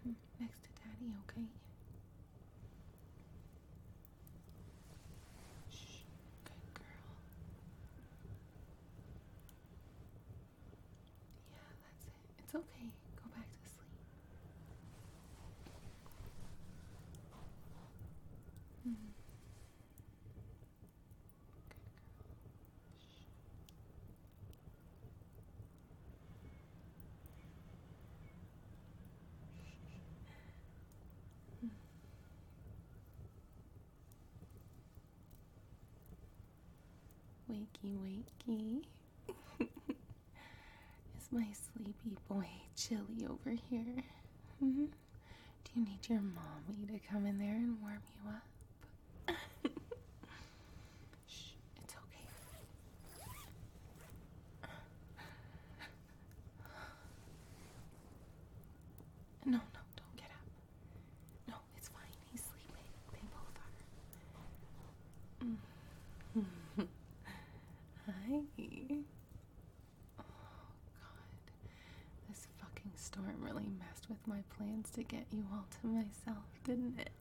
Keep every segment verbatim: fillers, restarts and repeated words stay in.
Next to Daddy, okay? Shh. Good girl. Yeah, that's it. It's okay. Go back to sleep. Mm. Good girl. Shh. Mm. Wakey, wakey. Is my sleepy boy chilly over here? Hmm? Do you need your mommy to come in there and warm you up? Shh, it's okay. No, no, don't get up. No, it's fine. He's sleeping. They both are. Mm. Hi. Oh, God. This fucking storm really messed with my plans to get you all to myself, didn't it?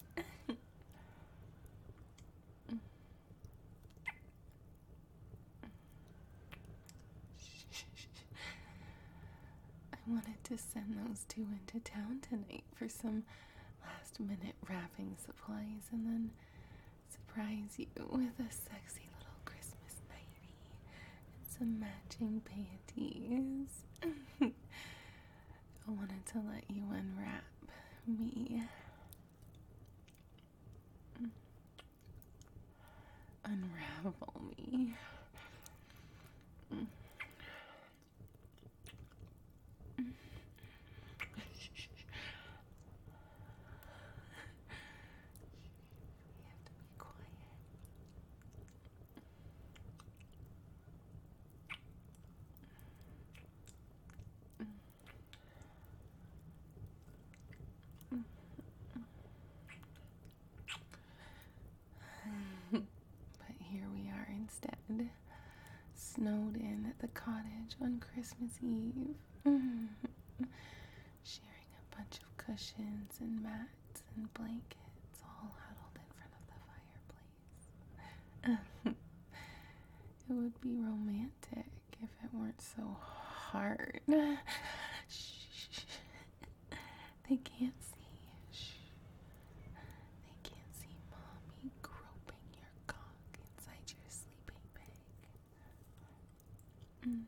I wanted to send those two into town tonight for some last minute wrapping supplies and then surprise you with a sexy little Christmas nightie and some matching panties. I wanted to let you unwrap me. Unravel me. We have to be quiet. But here we are instead, snowed in at the cottage on Christmas Eve, sharing a bunch of cushions and mats and blankets all huddled in front of the fireplace. It would be romantic if it weren't so hard. Shh. They can't see. Shh. They can't see Mommy groping your cock inside your sleeping bag. Mm.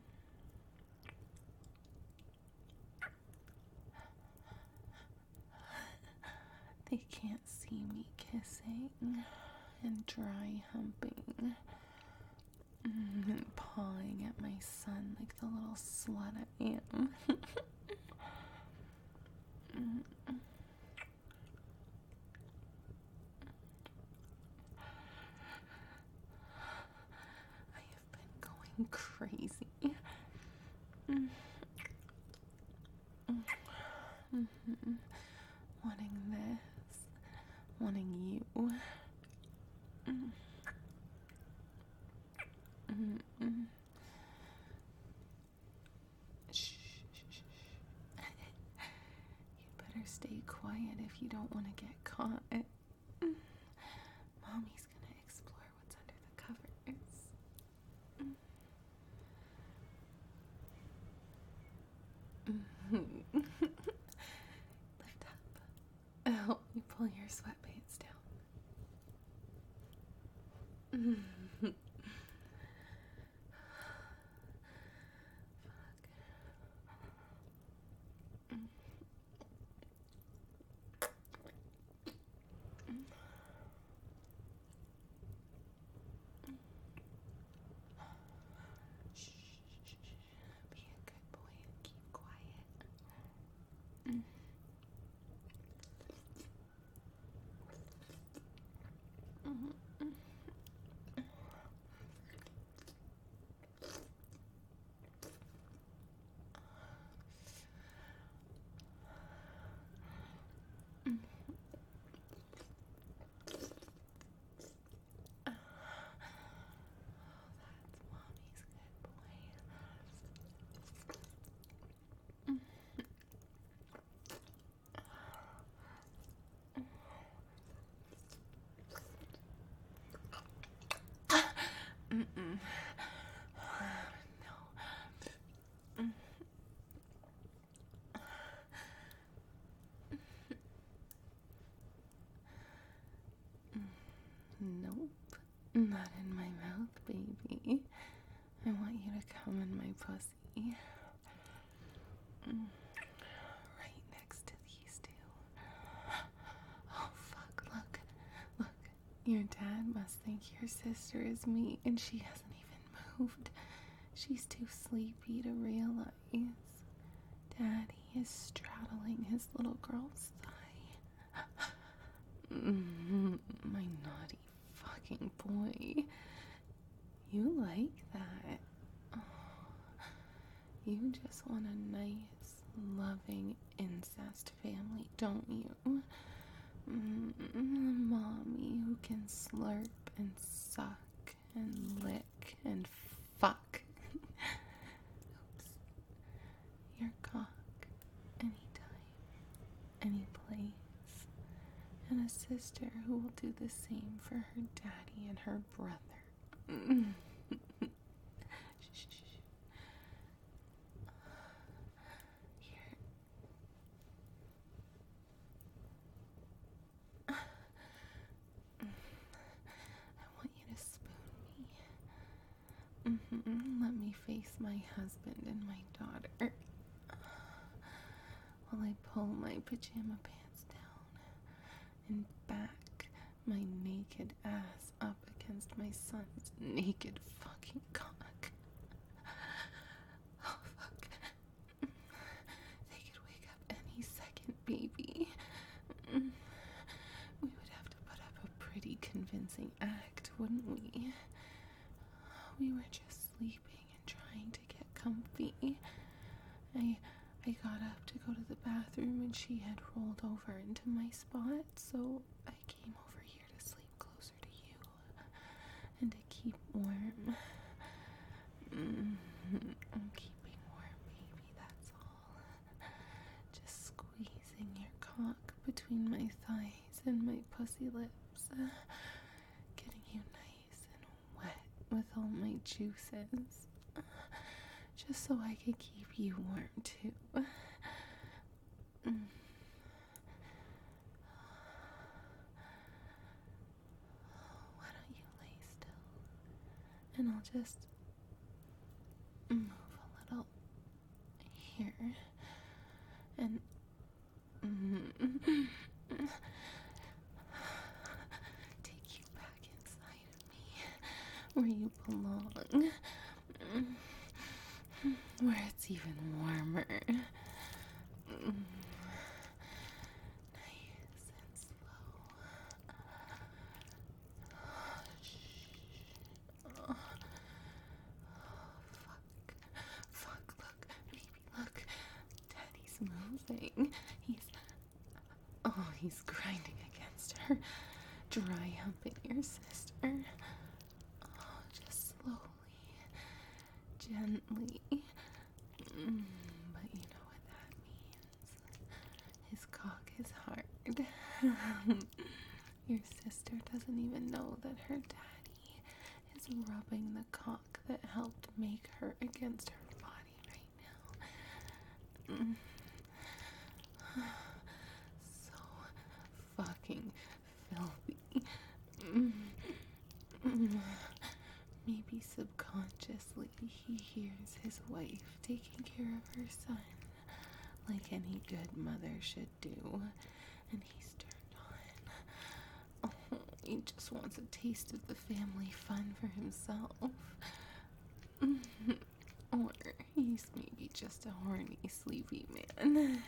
They can't see me kissing and dry humping mm, and pawing at my son like the little slut I am. Mm. I have been going crazy. Mm. Mm-hmm. Wanting this, wanting you. Mm. Mm-mm. Shh, shh, shh. You better stay quiet if you don't want to get caught. Mm. Mommy's gonna explore what's under the covers. Mm. Lift up. Help me pull your sweatpants down. Mm. Shh, shh, shh. Be a good boy and keep quiet. Mm. Mm-mm. No. Nope. Not in my mouth, baby. I want you to come in my pussy. Right next to these two. Oh, fuck. Look. Look. Your dad must think your sister is me, and she hasn't even moved. She's too sleepy to realize. Daddy is straddling his little girl's thigh. Mm, my naughty fucking boy. You like that. Oh, you just want a nice, loving incest family, don't you? Mm, mommy who can slurp and suck and lick and fuck. Oops. Your cock. Anytime. Any place. And a sister who will do the same for her daddy and her brother. Shh, shh, shh. Here. I want you to spoon me. Mm-hmm. Let me face my husband and my daughter while I pull my pajama pants down and back my naked ass up against my son's naked fucking cock. Oh, fuck. They could wake up any second, baby. We would have to put up a pretty convincing act, wouldn't we? We were just sleeping and trying to get comfy. I I got up to go to the bathroom and she had rolled over into my spot, so I came over here to sleep closer to you and to keep warm. Mm, I'm keeping warm, baby, that's all. Just squeezing your cock between my thighs and my pussy lips. Getting you nice and wet with all my juices. Just so I could keep you warm too. Mm. Why don't you lay still? And I'll just move a little here. And mm, take you back inside of me where you belong. Where it's even warmer. Nice and slow. Shh. Oh, fuck. Fuck, look. Baby, look. Daddy's moving. He's... Oh, he's grinding against her. Dry humping your sister. Oh, just slowly. Gently. Mm, but you know what that means. His cock is hard. Your sister doesn't even know that her daddy is rubbing the cock that helped make her against her body right now. Mm. So fucking filthy. Mm. Mm. Maybe subconsciously he hears his wife taking care of her son like any good mother should do, and he's turned on. Oh, he just wants a taste of the family fun for himself. Or he's maybe just a horny, sleepy man.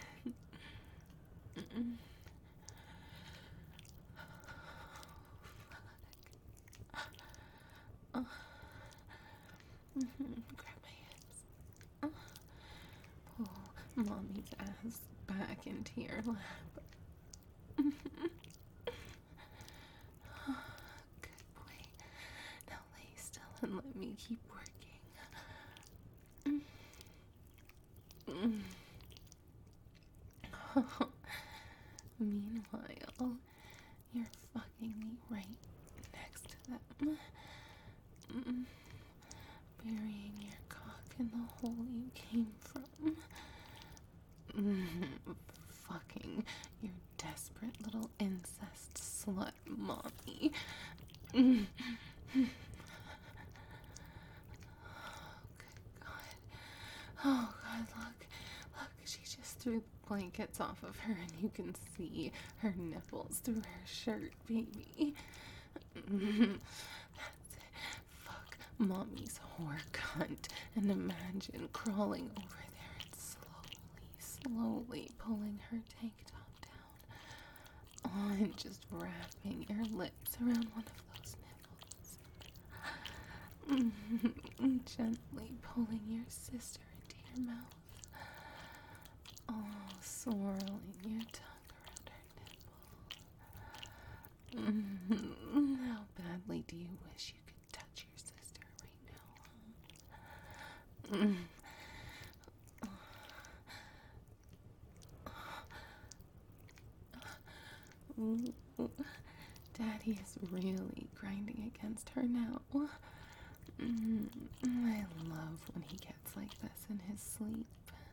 Oh, grab my hips. Pull mommy's ass back into your lap. Good boy. Now lay still and let me keep working. Meanwhile, you're fucking me right next to them. in the hole you came from. Mm, fucking your desperate little incest slut mommy. Mm. Oh God, look, look, she just threw the blankets off of her and you can see her nipples through her shirt, baby. That's it. Fuck mommy's whore cunt and imagine crawling over there and slowly, slowly pulling her tank top down. Oh, and just wrapping your lips around one of those nipples. Gently pulling your sister your mouth. Oh, swirling your tongue around her nipple. Mm-hmm. How badly do you wish you could touch your sister right now? Mm. Ooh. Daddy is really grinding against her now. Mm, I love when he gets like this in his sleep.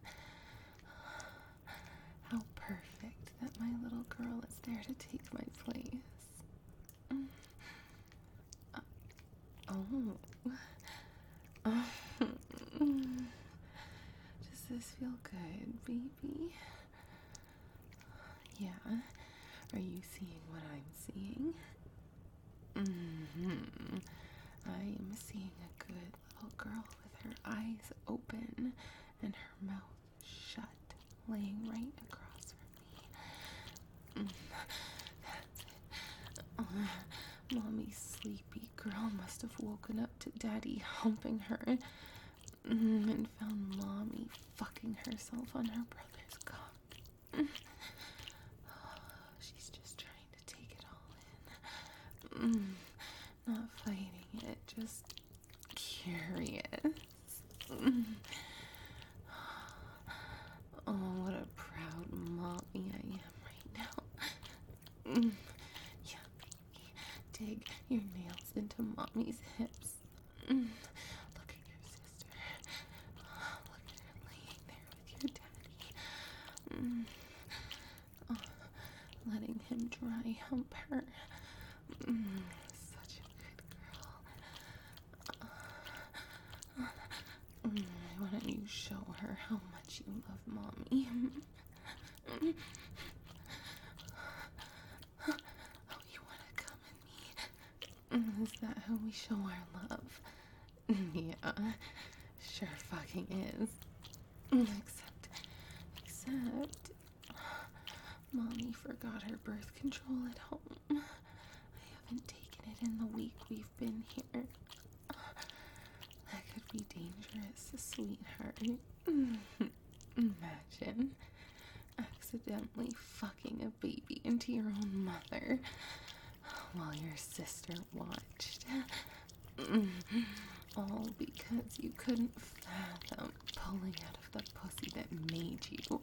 How perfect that my little girl is there to take my place. Mm. Uh, oh. Oh. Does this feel good, baby? Yeah. Are you seeing what I'm seeing? Mm-hmm. I am seeing a good little girl with her eyes open and her mouth shut, laying right across from me. Mm, that's it. Uh, Mommy's sleepy girl must have woken up to Daddy humping her mm, and found Mommy fucking herself on her brother's cock. Mm. Oh, she's just trying to take it all in. Mm. Not fighting it, just curious. Oh, what a proud mommy I am right now. Yeah, baby, dig your nails into mommy's hips. Look at your sister. Look at her laying there with your daddy. Oh, letting him dry hump her. Why don't you show her how much you love Mommy? Oh, you want to come in me? Is that how we show our love? Yeah, sure fucking is. Except, except, Mommy forgot her birth control at home. I haven't taken it in the week we've been here. That could be dangerous, sweetheart. Imagine accidentally fucking a baby into your own mother while your sister watched. All because you couldn't fathom pulling out of the pussy that made you.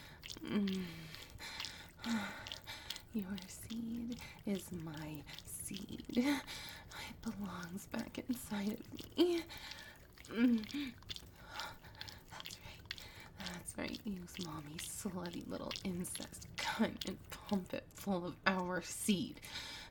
Your seed is my seed. It belongs back inside of me. That's right. That's right. Use Mommy's slutty little incest cunt and pump it full of our seed.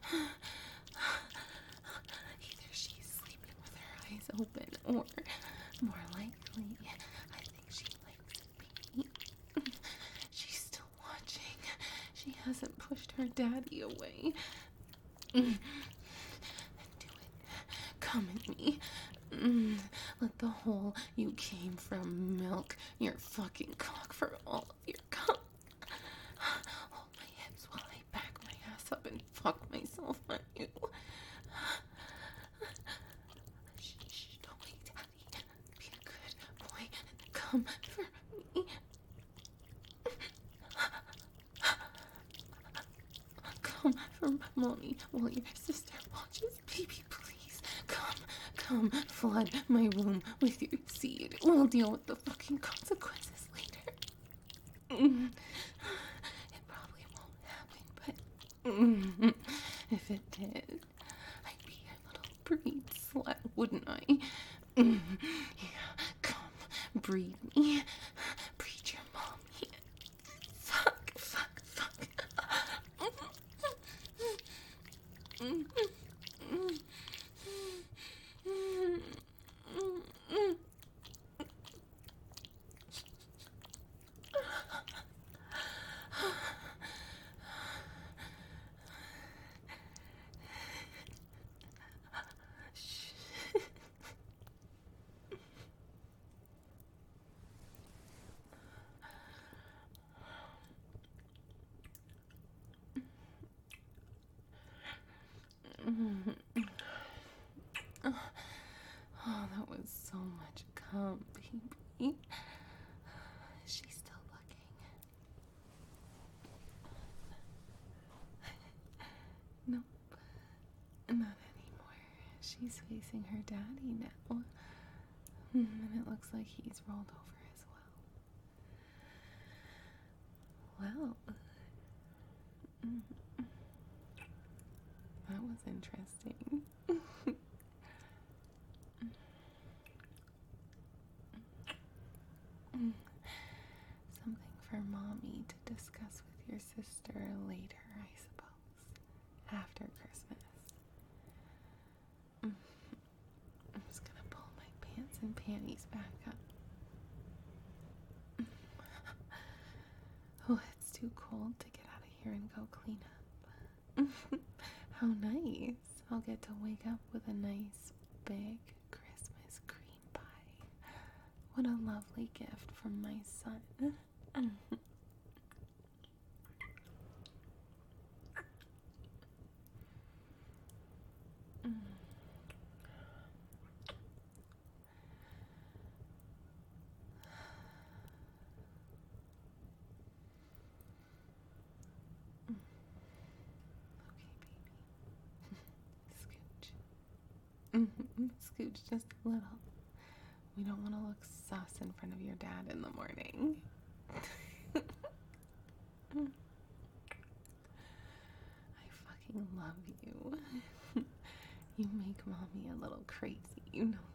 Either she's sleeping with her eyes open, or more likely, I think she likes it, baby. She's still watching. She hasn't pushed her daddy away. Then do it. Come at me. Mm, let the hole you came from milk your fucking cock for all of your cum. Hold my hips while I back my ass up and fuck myself on you. Shh, shh, don't wake Daddy. Be a good boy and come for me. Come for Mommy while your sister watches. Baby, please. Come, come, flood my womb with your seed. We'll deal with the fucking consequences later. Mm. It probably won't happen, but mm, if it did, I'd be your little breed slut, wouldn't I? Mm. Yeah, come, breed me. Breed your mommy. Fuck, fuck, fuck. Oh, that was so much cum, baby. She's still looking. Nope, not anymore. She's facing her daddy now. And it looks like he's rolled over as well. Well, that was interesting. Something for mommy to discuss with your sister later, I suppose. After Christmas. I'm just gonna pull my pants and panties back up. Oh, it's too cold to get out of here and go clean up. How nice. I'll get to wake up with a nice big Christmas cream pie. What a lovely gift from my son. Scooch just a little. We don't want to look sus in front of your dad in the morning. I fucking love you. You make mommy a little crazy, you know